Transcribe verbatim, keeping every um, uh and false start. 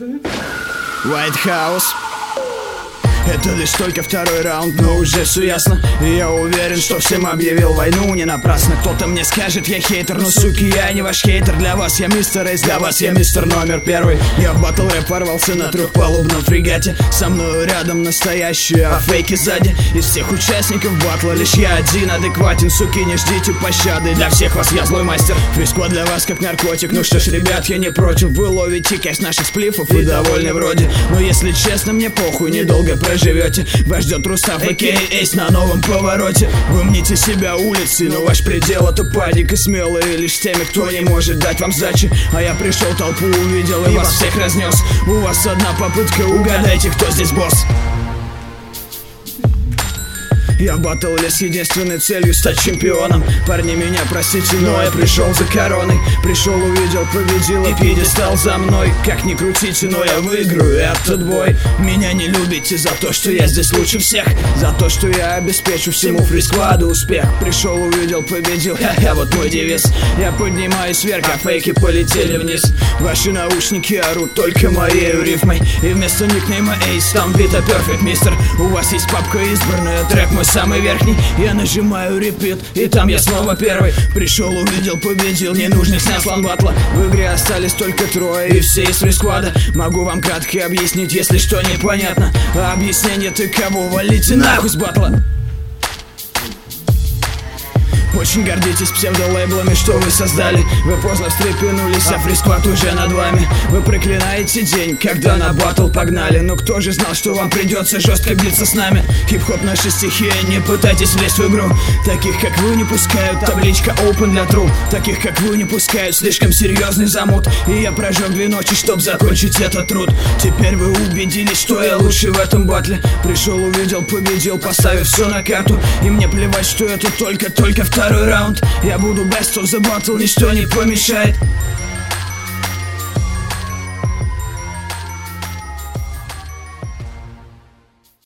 White House. Это лишь только второй раунд, но уже все ясно. И я уверен, что всем объявил войну не напрасно. Кто-то мне скажет, я хейтер, но суки, я не ваш хейтер. Для вас я мистер Эйс, для вас я мистер номер первый. Я в батл рэп порвался на трехпалубном фрегате. Со мною рядом настоящие, а фейки сзади. Из всех участников батла лишь я один адекватен. Суки, не ждите пощады, для всех вас я злой мастер. Фриско для вас как наркотик. Ну что ж, ребят, я не против. Вы ловите кайф наших сплифов и довольны вроде. Но если честно, мне похуй, недолго проживете. Вас ждет Рустав, а ка а Эйс на новом повороте. Вы мните себя улицей, но ваш предел это падик. И смелые лишь теми, кто не может дать вам сдачи. А я пришел, толпу увидел и вас всех разнес. У вас одна попытка, угадайте, кто здесь босс. Я в баттле с единственной целью стать чемпионом. Парни, меня простите, но я пришел за короной. Пришел, увидел, победил и пьедестал за мной. Как ни крутите, но я выиграю этот бой. Меня не любите за то, что я здесь лучше всех. За то, что я обеспечу всему фрискваду успех. Пришел, увидел, победил, ха-ха, вот мой девиз. Я поднимаюсь вверх, а фейки полетели вниз. Ваши наушники орут только моей рифмой. И вместо никнейма Эйс там бита перфект, мистер. У вас есть папка избранная, трек мой самый верхний. Я нажимаю репит, и там я снова первый. Пришел, увидел, победил, ненужных снял слон батла. В игре остались только трое, и все из фрисквада. Могу вам кратко объяснить, если что непонятно. А объяснение ты кого? Валите нахуй с батла. Очень гордитесь псевдолейблами, что вы создали. Вы поздно встрепенулись, а фрисквад уже над вами. Вы проклинаете день, когда на батл погнали. Но кто же знал, что вам придется жестко биться с нами? Хип-хоп наша стихия, не пытайтесь влезть в игру. Таких как вы не пускают, табличка open для true. Таких как вы не пускают, слишком серьезный замут. И я прожег две ночи, чтоб закончить этот труд. Теперь вы убедились, что я лучший в этом батле. Пришел, увидел, победил, поставив все на карту. И мне плевать, что это только-только второй раунд. Я буду best of the battle, ничто не помешает.